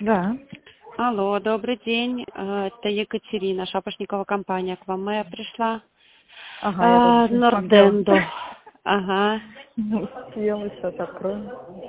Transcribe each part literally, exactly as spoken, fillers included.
Да. Алло, добрый день. Э, Это Екатерина, Шапошникова компания. К вам моя пришла. Ага, я даже А, еще не смотрела. Нордендо. Ага. Не успела, сейчас открою.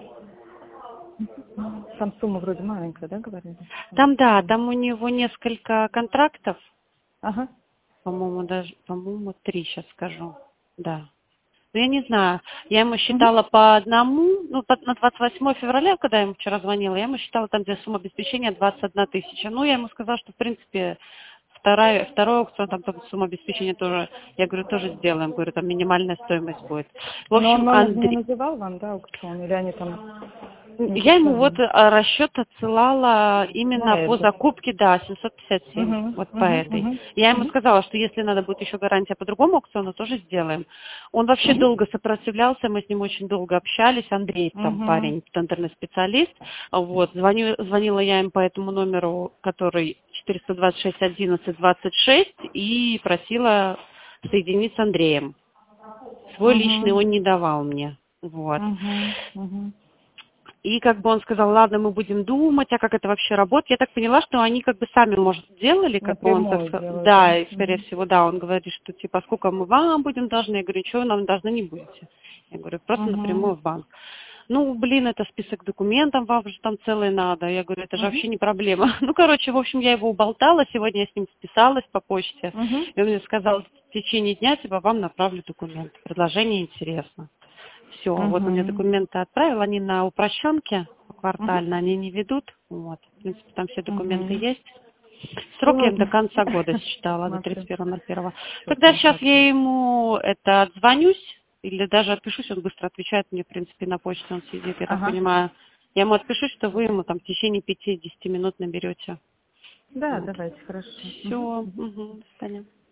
Там сумма вроде маленькая, да, говорили? Там, да, там у него несколько контрактов. Ага. По-моему, даже, по-моему, три, сейчас скажу. Да. Ну, я не знаю. Я ему Угу. считала по одному, ну, по- на двадцать восьмое февраля, когда я ему вчера звонила, я ему считала там, где сумма обеспечения двадцать одна тысяча. Ну, я ему сказала, что, в принципе, вторая, второй аукцион, там только сумма обеспечения тоже, я говорю, тоже сделаем. Говорю, там минимальная стоимость будет. В Но он общем, номер не Андрей, называл вам, да, аукцион? Или они там не я ему вот подтвердили? а, расчет отсылала именно На по это. закупке, да, семьсот пятьдесят семь, Угу, вот по угу, этой. угу, Я ему угу, сказала, что если надо будет еще гарантия по другому аукциону, тоже сделаем. Он вообще долго сопротивлялся, мы с ним очень долго общались, Андрей, там угу, парень, тендерный специалист, вот, звоню, звонила я им по этому номеру, который четыреста двадцать шесть одиннадцать двадцать шесть, и просила соединить с Андреем. Свой личный угу, он не давал мне, вот. угу, угу. И как бы он сказал, ладно, мы будем думать, а как это вообще работает. Я так поняла, что они как бы сами, может, делали, как бы он так Напрямую сказал. делают, да? Да, и скорее Угу, всего, да, он говорит, что типа, сколько мы вам будем должны. Я говорю, ничего вы нам должны не будете. Я говорю, просто угу, напрямую в банк. Ну, блин, это список документов, вам же там целый надо. Я говорю, это же угу, вообще не проблема. Ну, короче, в общем, я его уболтала, сегодня я с ним списалась по почте. угу, И он мне сказал, в течение дня, типа, вам направлю документ. Предложение интересно. Все, вот он мне угу, документы отправил, они на упрощенке угу, квартально, они не ведут. Вот, в принципе, там все документы угу. есть. Срок я им до Ладно. конца года считала, до Смотрю. тридцать первого ноль первого. Что Тогда там сейчас как. я ему это отзвонюсь, или даже отпишусь, он быстро отвечает мне, в принципе, на почте он сидит, я так Ага. понимаю. Я ему отпишусь, что вы ему там в течение пяти-десяти минут наберете. Да, Вот. давайте, хорошо. Мгм. Все, угу, до свидания.